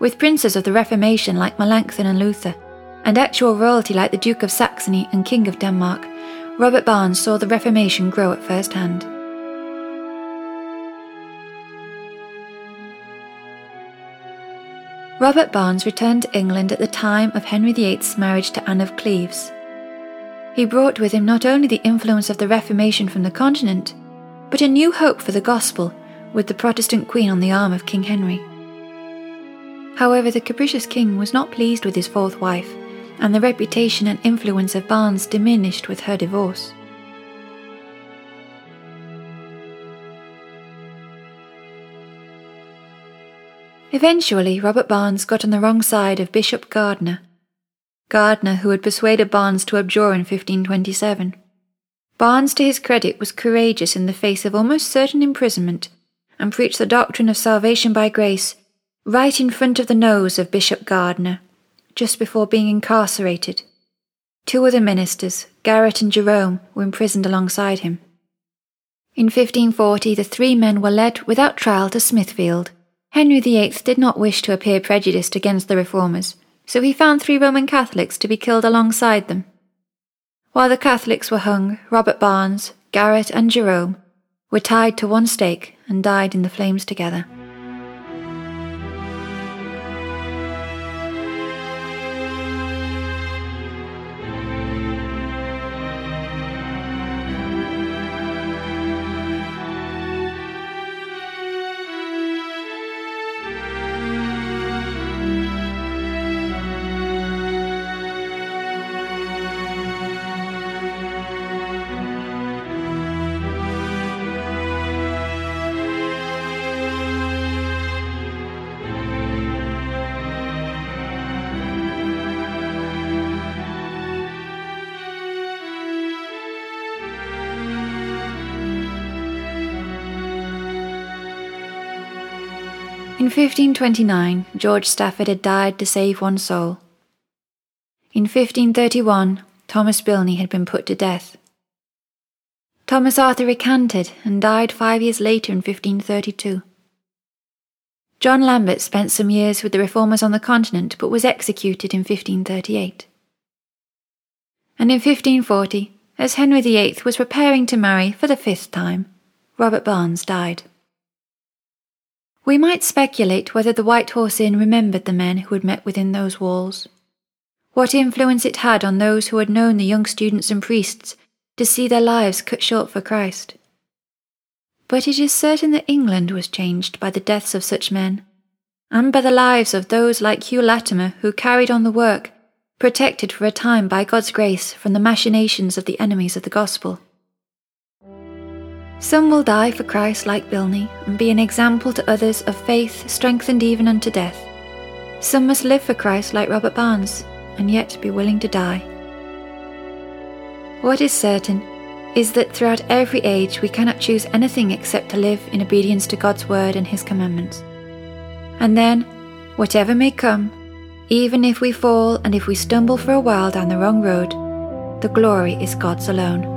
with princes of the Reformation like Melanchthon and Luther, and actual royalty like the Duke of Saxony and King of Denmark, Robert Barnes saw the Reformation grow at first hand. Robert Barnes returned to England at the time of Henry VIII's marriage to Anne of Cleves. He brought with him not only the influence of the Reformation from the continent, but a new hope for the gospel, with the Protestant queen on the arm of King Henry. However, the capricious king was not pleased with his fourth wife, and the reputation and influence of Barnes diminished with her divorce. Eventually, Robert Barnes got on the wrong side of Bishop Gardiner, who had persuaded Barnes to abjure in 1527. Barnes, to his credit, was courageous in the face of almost certain imprisonment, and preached the doctrine of salvation by grace right in front of the nose of Bishop Gardiner, just before being incarcerated. Two other ministers, Garrett and Jerome, were imprisoned alongside him. In 1540, the three men were led without trial to Smithfield. Henry VIII did not wish to appear prejudiced against the reformers, so he found 3 Roman Catholics to be killed alongside them. While the Catholics were hung, Robert Barnes, Garrett and Jerome were tied to one stake and died in the flames together. In 1529, George Stafford had died to save one soul. In 1531, Thomas Bilney had been put to death. Thomas Arthur recanted and died 5 years later in 1532. John Lambert spent some years with the reformers on the continent but was executed in 1538. And in 1540, as Henry VIII was preparing to marry for the 5th time, Robert Barnes died. We might speculate whether the White Horse Inn remembered the men who had met within those walls, what influence it had on those who had known the young students and priests to see their lives cut short for Christ. But it is certain that England was changed by the deaths of such men, and by the lives of those like Hugh Latimer who carried on the work, protected for a time by God's grace from the machinations of the enemies of the gospel. Some will die for Christ like Bilney and be an example to others of faith strengthened even unto death. Some must live for Christ like Robert Barnes and yet be willing to die. What is certain is that throughout every age we cannot choose anything except to live in obedience to God's word and his commandments. And then, whatever may come, even if we fall and if we stumble for a while down the wrong road, the glory is God's alone.